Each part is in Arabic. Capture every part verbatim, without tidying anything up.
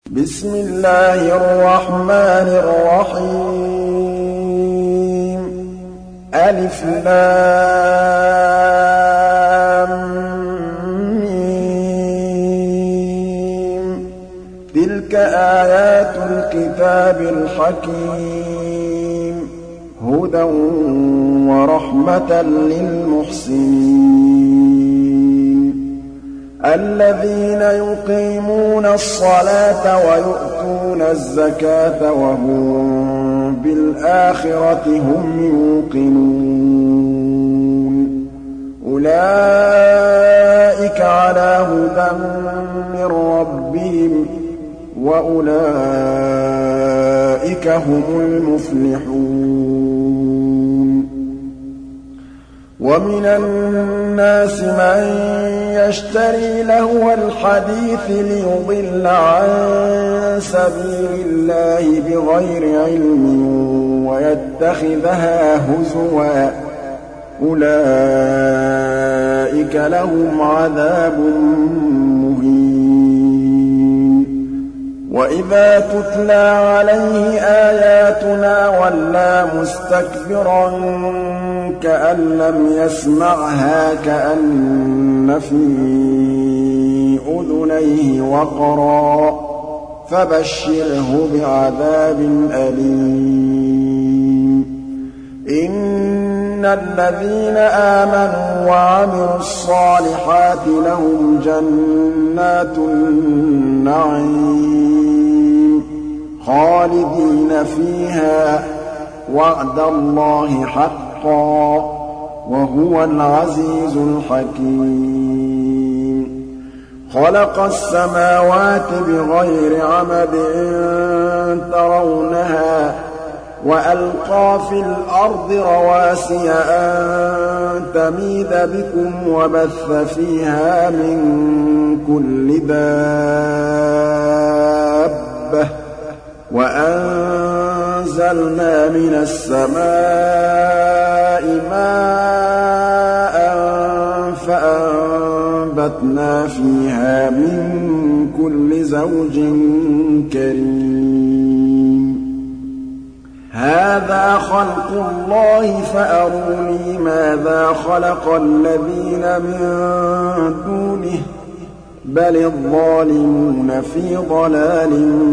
بسم الله الرحمن الرحيم ألف لام ميم تلك آيات الكتاب الحكيم هدى ورحمة للمحسنين الذين يقيمون الصلاة ويؤتون الزكاة وهم بالآخرة هم يوقنون أولئك على هدى من ربهم وأولئك هم المفلحون ومن الناس من يشتري لهو الحديث ليضل عن سبيل الله بغير علم ويتخذها هزوا أولئك لهم عذاب مهين وإذا تتلى عليه آياتنا ولى مستكبرا كأن لم يسمعها كأن في أذنيه وقرا فبشره بعذاب أليم إن الذين آمنوا وعملوا الصالحات لهم جنات النعيم خالدين فيها وعد الله حقا وهو العزيز الحكيم خلق السماوات بغير عمد ترونها وألقى في الأرض رواسي أن تميد بكم وبث فيها من كل دابة وأنزلنا من السماء ماء فأنبتنا فيها من كل زوج كريم هذا خلق الله فأروني ماذا خلق الذين من دونه بل الظالمون في ضلال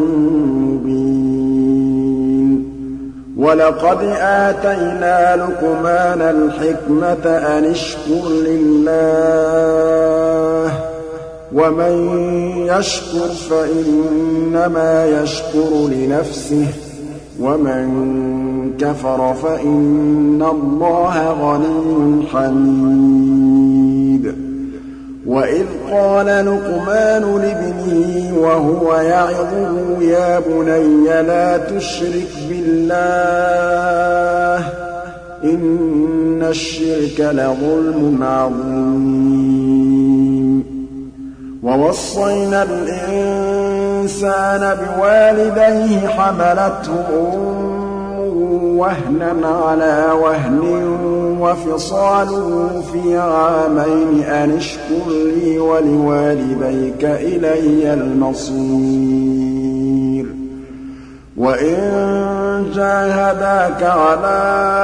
مبين ولقد آتينا لقمان الحكمة أن اشكر لله ومن يشكر فإنما يشكر لنفسه ومن كفر فإن الله غني حميد وإذ قال لقمان لابنه وهو يعظه يا بني لا تشرك بالله إن الشرك لظلم عظيم ووصينا الإنسان بوالديه حملته أمه وهنا على وهن وفصاله في عامين أن اشكر لي ولوالديك إلي المصير وإن جاهداك على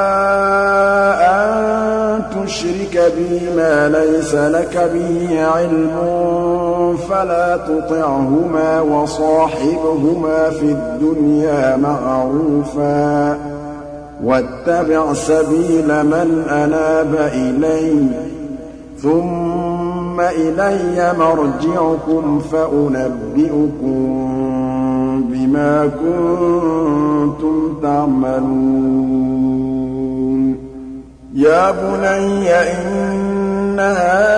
أن تشرك بي ما ليس لك به علم فلا تطعهما وصاحبهما في الدنيا معروفا واتبع سبيل من أناب إلي ثم إلي مرجعكم فأنبئكم بما كنتم تعملون يا بني إنها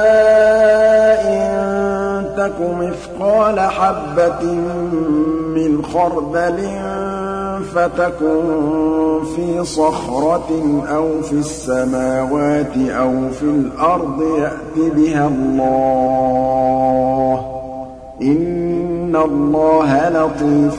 إن تك مثقال حبة من خردل فتكن في صخرة أو في السماوات أو في الأرض يأت بها الله إن الله لطيف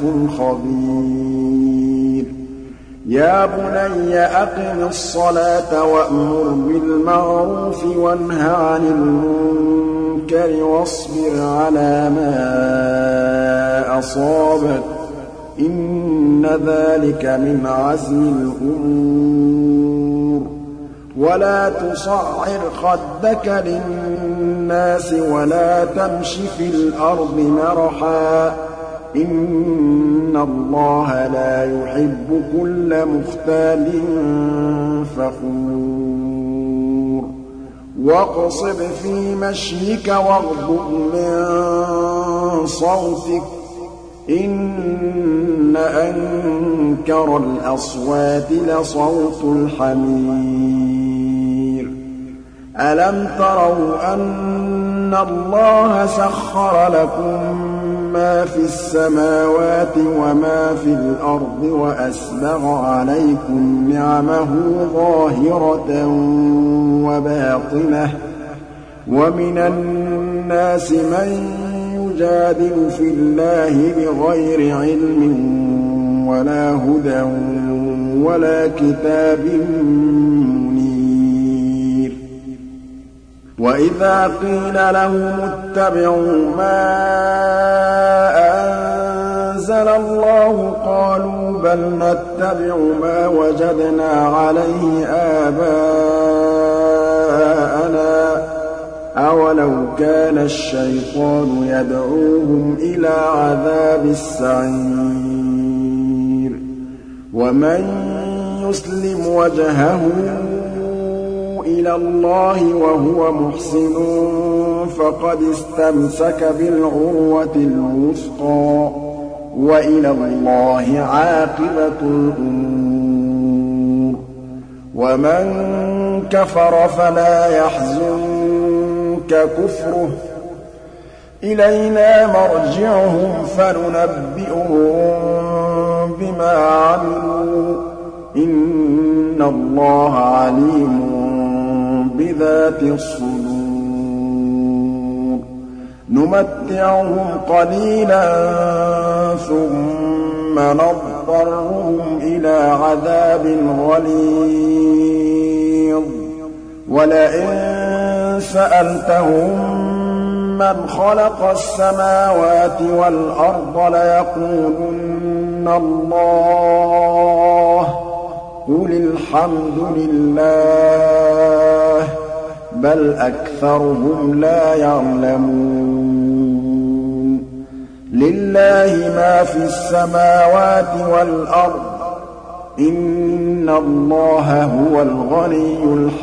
خبير يا بني أقم الصلاة وأمر بالمعروف وانه عن المنكر المنكر واصبر على ما أصابك إن ذلك من عزم الأمور ولا تصعر خدك للناس ولا تمش في الأرض مرحا إن الله لا يحب كل مختال فخور واقصد في مشيك واغضض من صوتك إن أنكر الأصوات لصوت الحمير ألم تروا أن الله سخر لكم ما في السماوات وما في الأرض وأسبغ عليكم نعمه ظاهرة وباطنة ومن الناس من يجادل في الله بغير علم ولا هدى ولا كتاب منير وإذا قيل لهم اتبعوا ما أنزل الله قالوا بل نتبع ما وجدنا عليه آباءنا أولو كان الشيطان يدعوهم إلى عذاب السعير ومن يسلم وجهه إلى الله وهو محسن فقد استمسك بالعروة الوثقى وإلى الله عاقبة الأمور ومن كفر فلا يحزنك كفره إلينا مرجعهم فننبئهم بما عملوا إن الله عليم بذات الصدور نمتعهم قليلا ثم نضطرهم إلى عذاب غليظ ولئن سألتهم من خلق السماوات والأرض ليقولن الله قل الحمد لله بل أكثرهم لا يعلمون لله ما في السماوات والأرض إن الله هو الغني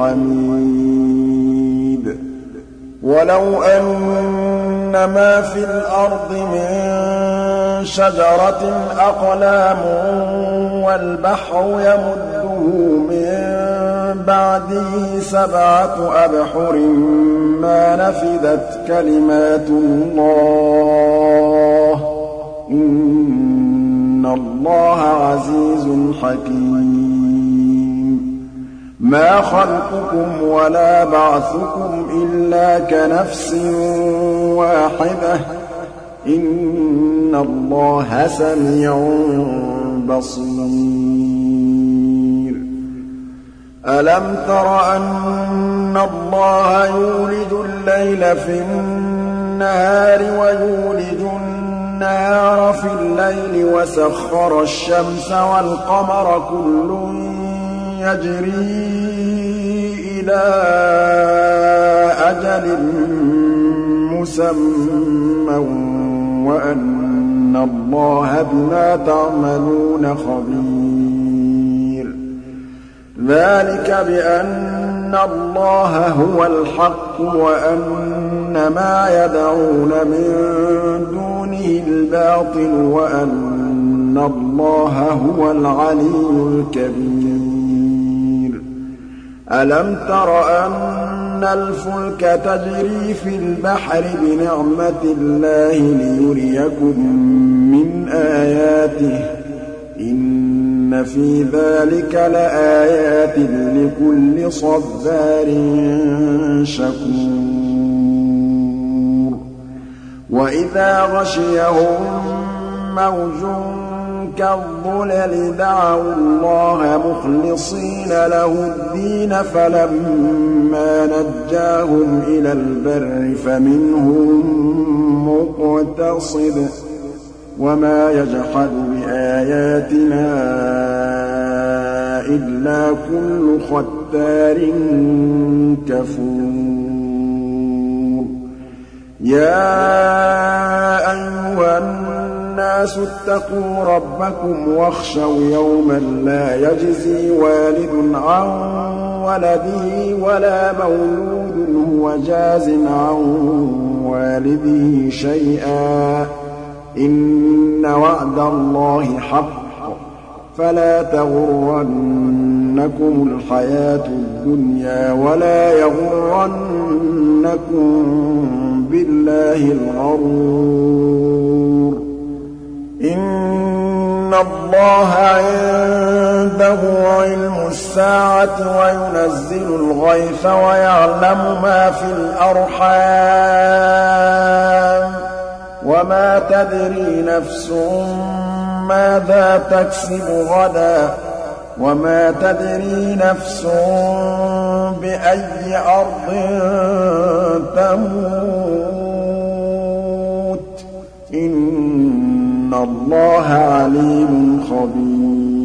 الحميد ولو أن ما في الأرض من شجرة أقلام والبحر يمده من بعده سبعة أبحر ما نفدت كلمات الله إن الله عزيز حكيم ما خلقكم ولا بعثكم إلا كنفس واحدة إن الله سميع بصير ألم تر أن الله يولج الليل في النهار ويولج النهار في الليل وسخر الشمس والقمر كل يجري إلى أجل مسمى وأن الله بما تعملون خبير ذلك بأن الله هو الحق وأن ما يدعون من دونه الباطل وأن الله هو العلي الكبير ألم تر أن الفلك تجري في البحر بنعمة الله ليريكم من آياته إن في ذلك لآيات لكل صبار شكور وإذا غشيهم موج كَالظُّلَلِ دَعَوُا اللَّهَ مُخْلِصِينَ لَهُ الدِّينَ فَلَمَّا نَجَّاهُمْ إِلَى الْبَرِّ فَمِنْهُم مُّقْتَصِدٌ ۚ وَمَا يَجْحَدُ بِآيَاتِنَا إِلَّا كُلُّ خَتَّارٍ كَفُورٍ يَا أَيُّهَا النَّاسُ اتَّقُوا رَبَّكُمْ وَاخْشَوْا يَوْمًا لَّا يَجْزِي وَالِدٌ عَن وَلَدِهِ وَلَا مَوْلُودٌ هُوَ جَازٍ عَن وَالِدِهِ شَيْئًا ۚ إِنَّ وَعْدَ اللَّهِ حَقٌّ ۖ فَلَا تَغُرَّنَّكُمُ الْحَيَاةُ الدُّنْيَا وَلَا يَغُرَّنَّكُم بِاللَّهِ الْغَرُورُ إِنَّ اللَّهَ عِندَهُ عِلْمُ السَّاعَةِ وَيُنَزِّلُ الْغَيْثَ وَيَعْلَمُ مَا فِي الْأَرْحَامِ ۖ وَمَا تَدْرِي نَفْسٌ مَّاذَا تَكْسِبُ غَدًا ۖ وَمَا تَدْرِي نَفْسٌ بِأَيِّ أَرْضٍ تَمُوتُ ۚ إِنَّ اللَّهَ عَلِيمٌ خَبِيرٌ